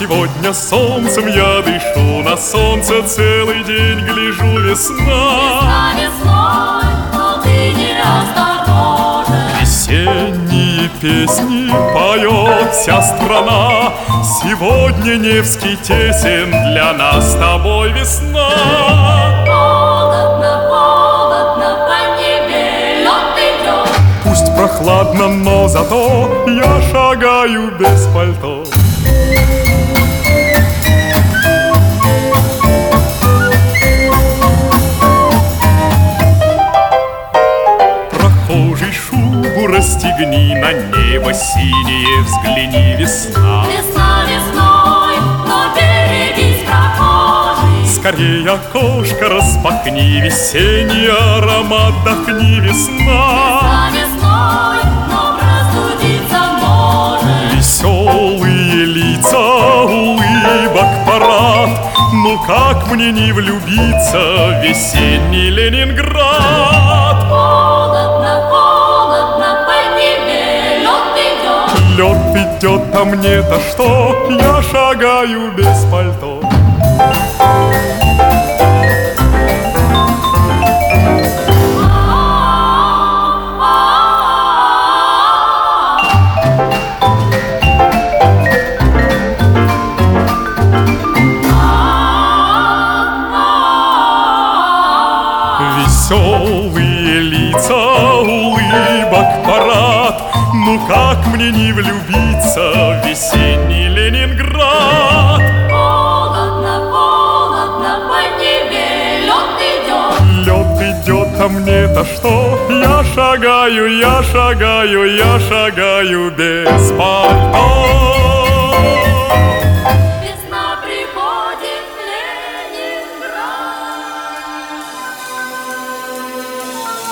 Сегодня солнцем я дышу, на солнце целый день гляжу. Весна, весной, но ты неосторожен. Весенние песни поет вся страна. Сегодня Невский тесен, для нас с тобой весна. Холодно, холодно, по небе лед идет. Пусть прохладно, но зато я шагаю без пальто. Прохожий, шубу расстегни, на небо синее взгляни. Весна, Весна весной, но берегись, прохожий. скорее окошко распахни, весенний аромат вдохни. Весна, Весна весной, но простудиться может. веселые лица, улыбок парад. Ну как мне не влюбиться в весенний Ленинград? Холодно, холодно, по небе лед идет. Лед идет, а мне-то что? Я шагаю без пальто. Веселые лица, улыбок парад. Ну как мне не влюбиться в весенний Ленинград? Холодно, холодно, по небе лед идет. Лед идет, а мне-то что? Я шагаю, я шагаю, я шагаю без пальто.